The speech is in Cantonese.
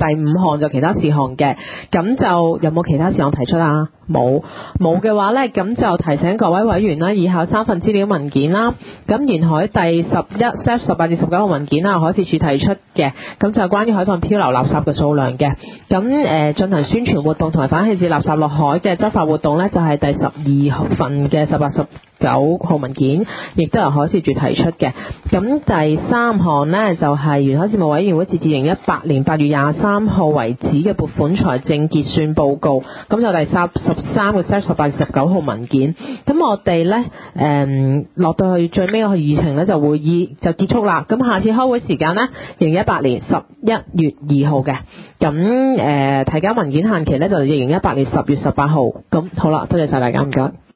第5項就其他事項嘅，咁就有冇其他事項提出啊？冇嘅話呢，咁就提醒各位委員啦，以下3份資料文件啦，咁沿海第11、18至19號文件啦，海事處提出嘅，咁就關於海上漂流垃圾嘅數量嘅，咁進行宣傳活動同埋反棄置垃圾落海嘅執法活動呢，就係第12份嘅18、19號文件，亦都由海事處提出嘅。咁第3項呢，就係沿海事務委員會截至2018年8月23號為止嘅撥款財政結算報告，咁就第13個18至19號文件。咁我哋呢，落到去最尾個議程呢，就結束啦。咁下次開會時間呢，2018年11月2號嘅。咁提交文件限期呢，就2018年10月18號。咁好啦，多謝晒大家，唔該。